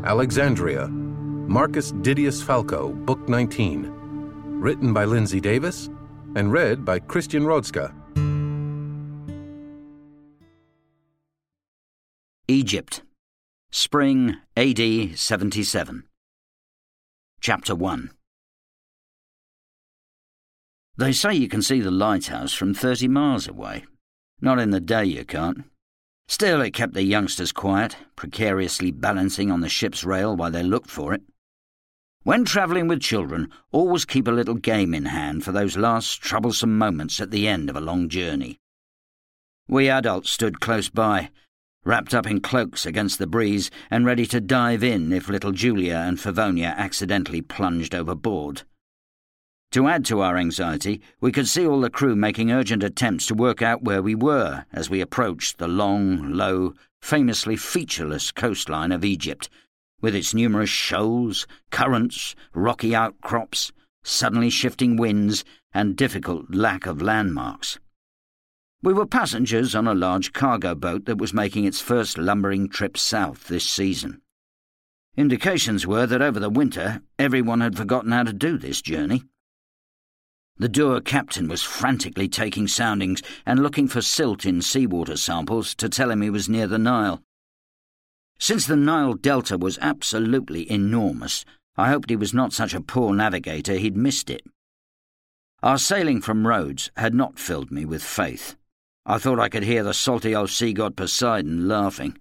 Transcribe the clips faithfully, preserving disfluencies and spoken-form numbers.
Alexandria, Marcus Didius Falco, Book nineteen. Written by Lindsay Davis and read by Christian Rodska. Egypt, Spring A D seventy-seven. Chapter one. They say you can see the lighthouse from thirty miles away. Not in the day you can't. Still, it kept the youngsters quiet, precariously balancing on the ship's rail while they looked for it. When travelling with children, always keep a little game in hand for those last troublesome moments at the end of a long journey. We adults stood close by, wrapped up in cloaks against the breeze and ready to dive in if little Julia and Favonia accidentally plunged overboard. To add to our anxiety, we could see all the crew making urgent attempts to work out where we were as we approached the long, low, famously featureless coastline of Egypt, with its numerous shoals, currents, rocky outcrops, suddenly shifting winds, and difficult lack of landmarks. We were passengers on a large cargo boat that was making its first lumbering trip south this season. Indications were that over the winter everyone had forgotten how to do this journey. The dour captain was frantically taking soundings and looking for silt in seawater samples to tell him he was near the Nile. Since the Nile Delta was absolutely enormous, I hoped he was not such a poor navigator he'd missed it. Our sailing from Rhodes had not filled me with faith. I thought I could hear the salty old sea god Poseidon laughing.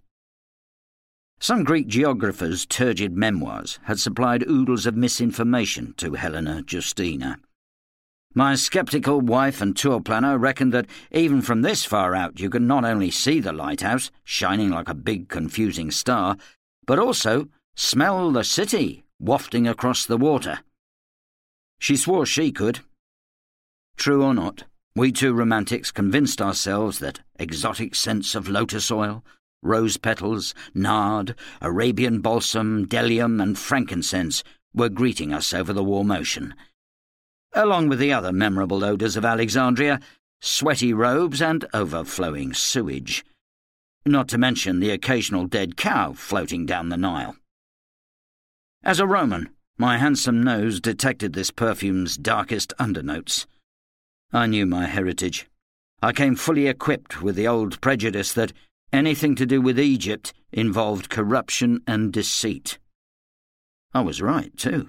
Some Greek geographers' turgid memoirs had supplied oodles of misinformation to Helena Justina. My sceptical wife and tour planner reckoned that even from this far out you could not only see the lighthouse, shining like a big confusing star, but also smell the city wafting across the water. She swore she could. True or not, we two romantics convinced ourselves that exotic scents of lotus oil, rose petals, nard, Arabian balsam, bdellium and frankincense were greeting us over the warm ocean, along with the other memorable odours of Alexandria, sweaty robes and overflowing sewage, not to mention the occasional dead cow floating down the Nile. As a Roman, my handsome nose detected this perfume's darkest undernotes. I knew my heritage. I came fully equipped with the old prejudice that anything to do with Egypt involved corruption and deceit. I was right, too.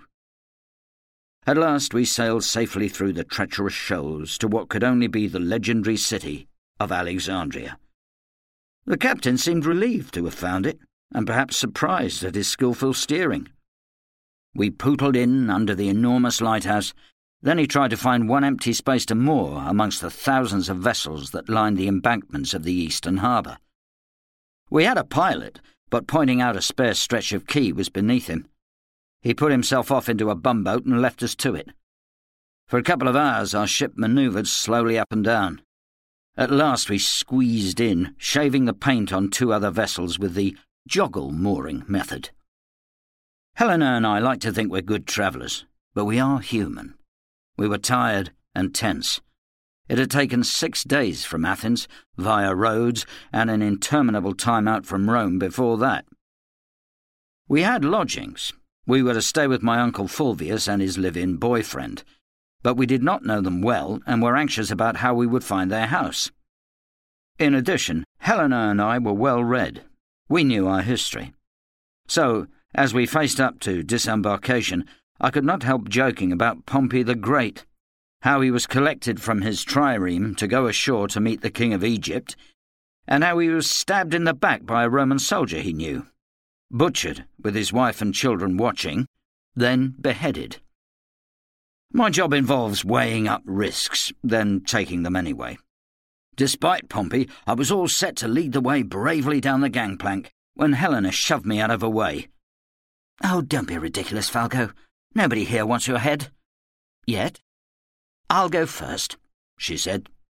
At last we sailed safely through the treacherous shoals to what could only be the legendary city of Alexandria. The captain seemed relieved to have found it, and perhaps surprised at his skilful steering. We pootled in under the enormous lighthouse. Then he tried to find one empty space to moor amongst the thousands of vessels that lined the embankments of the eastern harbour. We had a pilot, but pointing out a spare stretch of quay was beneath him. He put himself off into a bumboat and left us to it. For a couple of hours our ship manoeuvred slowly up and down. At last we squeezed in, shaving the paint on two other vessels with the joggle mooring method. Helena and I like to think we're good travellers, but we are human. We were tired and tense. It had taken six days from Athens, via Rhodes, and an interminable time out from Rome before that. We had lodgings. We were to stay with my Uncle Fulvius and his live-in boyfriend, but we did not know them well and were anxious about how we would find their house. In addition, Helena and I were well read. We knew our history. So, as we faced up to disembarkation, I could not help joking about Pompey the Great, how he was collected from his trireme to go ashore to meet the King of Egypt, and how he was stabbed in the back by a Roman soldier he knew, butchered with his wife and children watching, then beheaded. My job involves weighing up risks, then taking them anyway. Despite Pompey, I was all set to lead the way bravely down the gangplank when Helena shoved me out of her way. "Oh, don't be ridiculous, Falco. Nobody here wants your head." "Yet?" "I'll go first," she said,